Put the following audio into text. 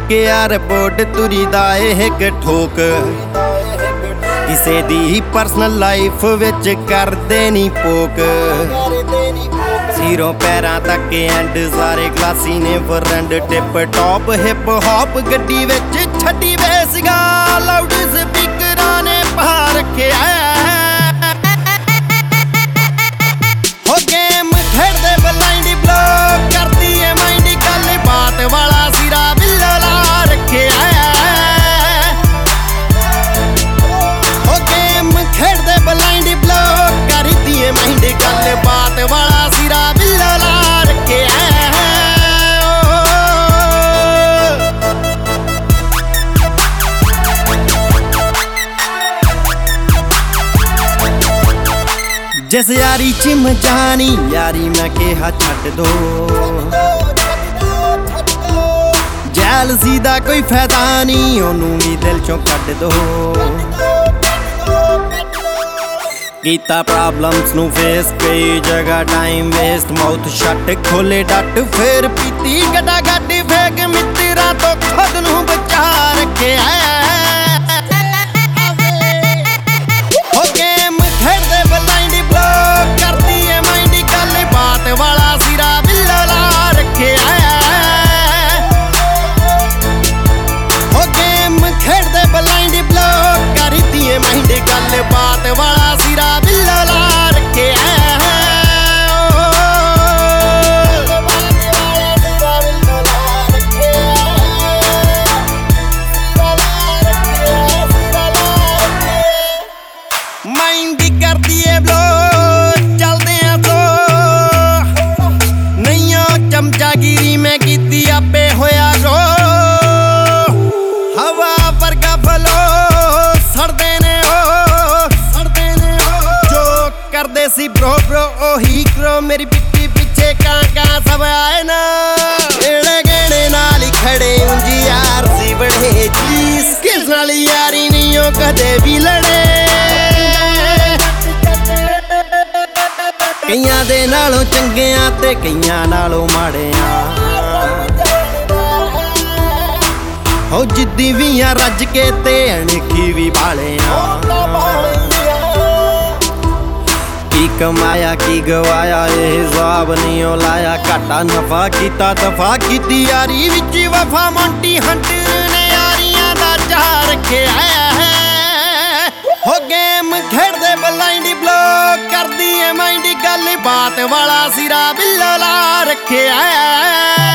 चुकिया रिपोर्ट तुरी दा एक ठोक किसे दी पर्सनल लाइफ विच करदे नी पोक सीरों पैरां तक एंड सारे क्लासी ने friend tip top hip hop गड्डी विच छड्डी बेसगा लाउड स्पीकरां ने पा रखिया हो गेम खेडदे ब्लाइंड ब्लॉक करदी है माइंड गल बात वाला सिरा बिल्ला ला रखिया हो गेम खेडदे ब्लाइंड ब्लॉक करदी है माइंड गल बात वाला सिरा बिल्ला ला रखिया जिस यारी च मजानी यारी मैं कहा छड्ड दो जैलसी दा कोई फायदा नहीं ओनू भी दिल चों कड्ड दो कीता प्रॉब्लम्स नू फेस कई जगह टाइम वेस्ट माउथ शट खोले डट फिर पीती गड्डा गड्डी फेक मित्रा तो खुद नू बचा रखे वाला सिरा बिल्ला ला रखिया हो गेम खेडदे ब्लाइंड ब्लॉक करदी है माइंड गल बात वाला सिरा बिल्ला ला रखिया माइंड करदी है ब्लॉक चलदे चमचागिरी में कीती आपे होया रो हवा वर्गा फलो सड़दे ने जो करदे सी ब्रो ब्रो ओही करो मेरी पिट्ठी पीछे कां सब आए ना एड़े गेड़े नाल ही खड़े उंजी यार सी बड़े चीज किस नाल यारी नहीं हो कदे भी लड़े कईयां दे नालों चंगियां ते कईयां नालों माड़ियां हो जिद्दी भी आ रज के ते अणखी भी बालियां की कमाया की गवाया ये हिसाब नहीं ओ लाया घाटा नफा कीता दफा कीती यारी विच वफा मोंटी हंटर ने यारियां दा चाह रखिया हो गेम खेडदे ब्लाइंड ब्लॉक करदी है माइंड गल बात वाला सिरा बिल्ला ला रखिया